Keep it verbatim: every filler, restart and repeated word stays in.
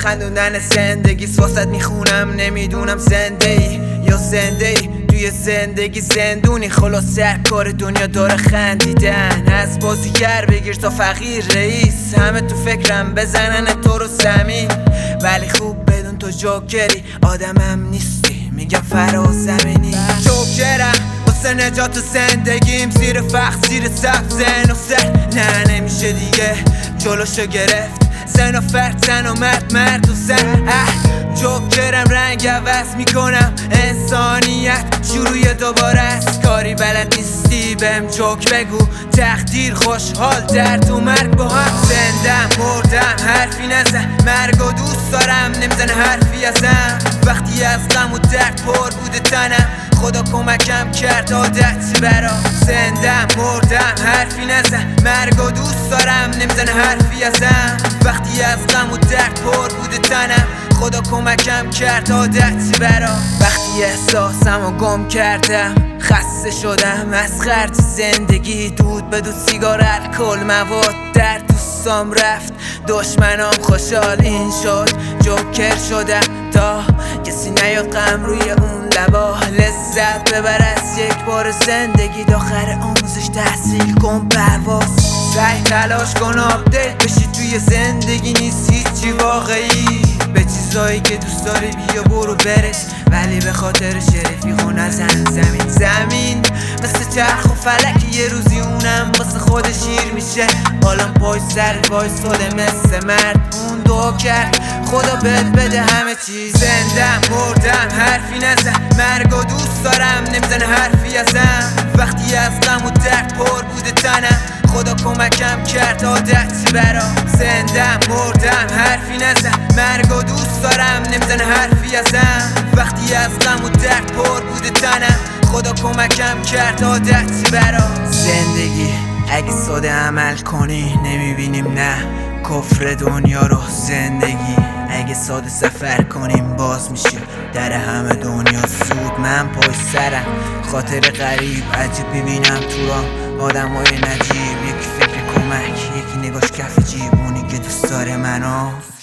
خندوندن زندگی واسط میخونم، نمیدونم زنده ای یا زنده ای توی زندگی زندونی. خلاص هر کار دنیا داره خندیدن، از بازیگر بگیر تا فقیر رئیس، همه تو فکرم بزنن تو رو زمین. ولی خوب بدون تو جوکری، آدمم نیستی میگم فراز زمینی. جوکرم واسه نجات و زندگیم، زیر فخر زیر سقف زن و سر نه نمیشه دیگه جلوشو گرفت. زن و فرد زن و مرد مرد و زن. جوکرم رنگ عوض میکنم، انسانیت شروع دوباره است. کاری بلد نیستی بهم جوک بگو، تقدیر خوشحال درد و مرگ با هم. زندم مردم حرفی نزن، مرگ و دوست دارم نمیزنه حرفی ازم. وقتی از غم و درد پر بوده تنم، خدا کمکم کرد عادت برام. زندم مردم حرفی نزن، مرگ و دوست دارم نمیزنه حرفی ازم. وقتی از غم و درد پر بوده تنم، خدا کمکم کرد عادت برام. وقتی احساسمو گم کردم، خسته شدم از خرج زندگی، دود به دود سیگار الکل مواد در دوستام رفت، دشمنام خوشحال این شد. جوکر شدم تا کسی نیاد غم روی اون لبا، لذت ببر از یک بار زندگی. داخل آموزش تحصیل کن پرواز، سعی تلاش کن آپدیت بشی توی زندگی. نیست هیچی واقعی، به چیزایی که دوست داری بیا برو برس، ولی به خاطر شریفی خون نزن زمین. زمین مثل چرخ و فلک، یه روزی اونم واسه خود شیر میشه. حالا پای سر وایساده مثل مرد، اون دعا کرد خدا بهت بده همه چیز. زندم مردم حرفی نزن، مرگ و دوست دارم نمیزنه حرفی ازم. وقتی از غم و درد پر بوده تنم، خدا کمکم کرد عادت برام. زندم مردم حرفی نزن، مرگ و دوست دارم نمیزنه حرفی ازم. وقتی از غم و درد پر بوده تنم، خدا کمکم کرد عادت برام. زندگی اگه ساده عمل کنی نمیبینیم نه کفر دنیا رو. زندگی اگه ساده سفر کنیم باز میشیم در همه دنیا زود. من پای سرم خاطر غریب عجیب ببینم تو را آدم های نجیب، یکی فکر کمک یکی نگاش کف جیب، اونی که دوست داره منو